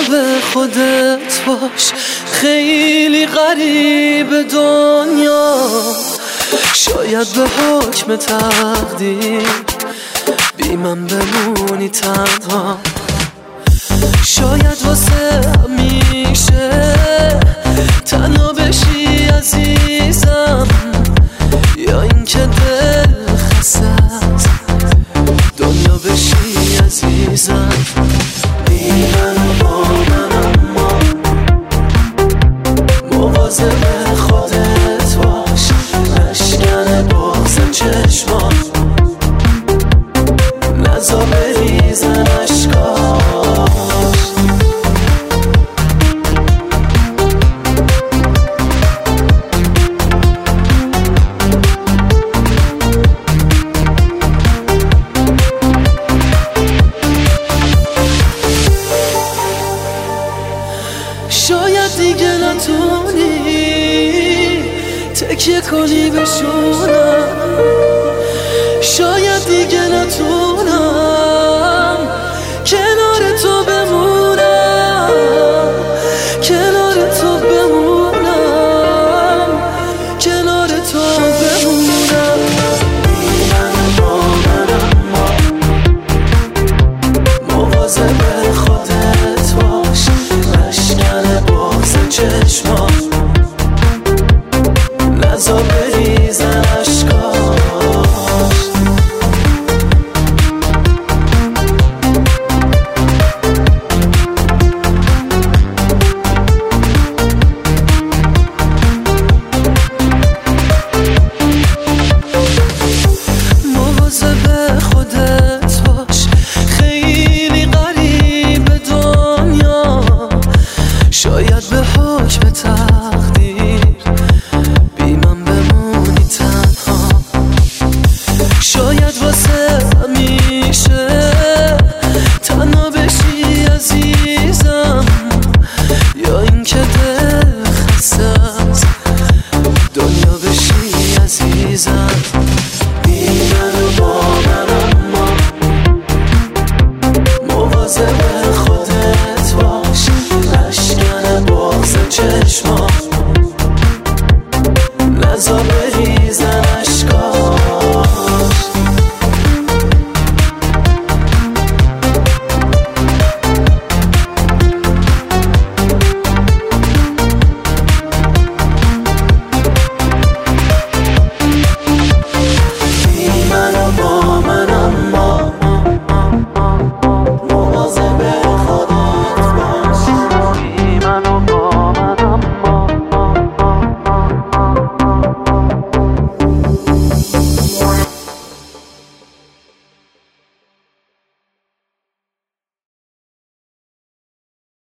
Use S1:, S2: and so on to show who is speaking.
S1: مواظب خودت باش، خیلی غریب دنیا. شاید به حکم تقدیر بی من بمونی تنها، شاید واسه همیشه تنها بشی عزیزم، یا اینکه دل خستت دنیا بشی عزیزم. بی من و با من اما مواظب خودت باش، نشکن بغض چشمات، نزا بریزن اشکاش. شاید دیگه نتونی تکیه کنی بشونم، شاید دیگه نتونم کنار تو بمونم، کنار تو بمونم، کنار تو بمونم. بی من با من اما مواظب خودت باش، نشکن بغض چشمات، نزا بریزن اشکاش. مواظب خودت باش، خیلی غریب دنیا. شاید به حکم تقدیر بی من بمونی تنها، شاید واسه همیشه تنها بشی عزیزم، یا اینکه دل خستت دنیا بشی عزیزم. بی من و با من اما مواظب خودت باش، نشکن بغض چشمات،